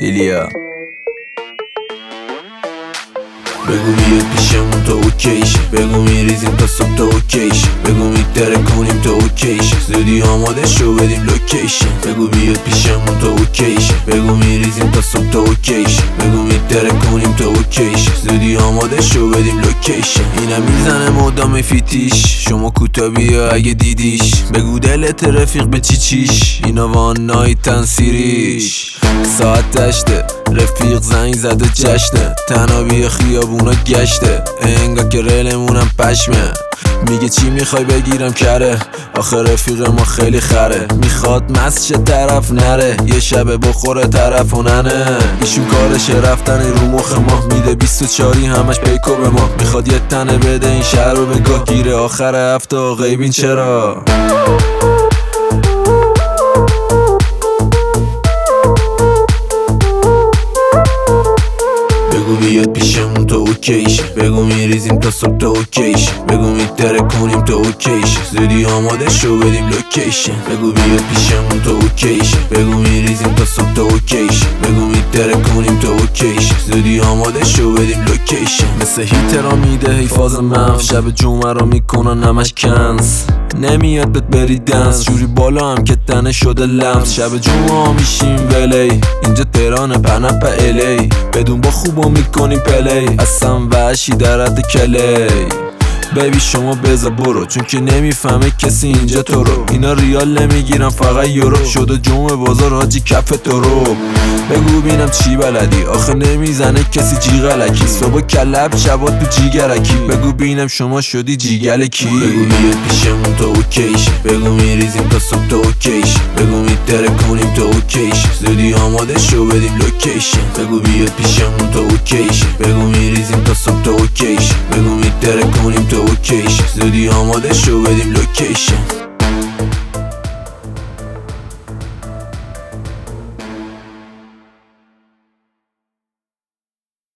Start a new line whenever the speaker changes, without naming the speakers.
لیلیا بگو بیاد پیشمون تا اوکیش، بگو میریزیم تا صبح تا اوکیش، بگو میتره کنیم تا اوکیش، زودی آماده شو بدیم لوکیشن. بگو بیاد پیشمون تا اوکیش، بگو میریزیم تا صبح تا اوکیش، بگو میتره کنیم تا اوکیش، زودی آماده شو بدیم لوکیشن. اینم میزنه مدام فیتیش، شما کوتا بیا اگه دیدیش، بگو دلت رفیق به چیش، اینا وان نایتن سیریش. ساعت 8 رفیق زنگ زده جشنه، تنها بیا خیابونا گشته، انگار که ریلمونم پشمه. میگه چی میخوای بگیرم کره، آخه رفیق ما خیلی خره، میخواد مست شه طرف نره، یه شب بخوره طرف و ننه. ایشون کارشه رفتن رو مخ ما، میده 24 همش پیکو به ما، میخواد یه تنه بده این شهر رو بگاه، گیره آخر هفته غیبین چرا. بگو بیاد پیشمون تا اوکیش، بگو میریزیم تا صبح تا اوکیش، بگو میتره کنیم تا اوکیش، زودی آماده شو بدیم لوکیشن. بگو بیاد پیشمون تا اوکیش، بگو میریزیم تا صبح تا اوکیش، بگو میتره کنیم تا اوکیش، زودی آماده شو بدیم لوکیشن. مثل هیترا میده حیفاز منف، شب جمعه رو میکنن همش کنس، نمیاد بهت بری دنس، جوری بالا هم که تنه شده لمس. شب جمعه میشیم ولی اینجا تهران پنپ الی، بدون با خوبا میکنیم پلی، اصلا وحشی در حد کلی. بیبی شما بذار برو، چون که نمیفهمه کسی اینجا تو رو، اینا ریال نمیگیرن فقط یورو، شده جمعه بازار حاجی کف تو رو. بگو بینم چی بلدی، آخه نمیزنه کسی جیغلکی، صبح کلب شبا تو جیگرکی، بگو بینم شما شدی جیگلکی. بگو بیاد پیشمون تا اوکیش، بگو میریزیم تا صبح تا اوکیش، بگو میتره کنیم تا اوکیش، زودی آماده شو بدیم لوکیشن. بگو بیاد پیشمون تا اوکیش، بگو میریزیم تا صبح تا اوکیش، بگو میتره کنیم تا اوکیش، زودی آماده شو بدیم لوکیشن.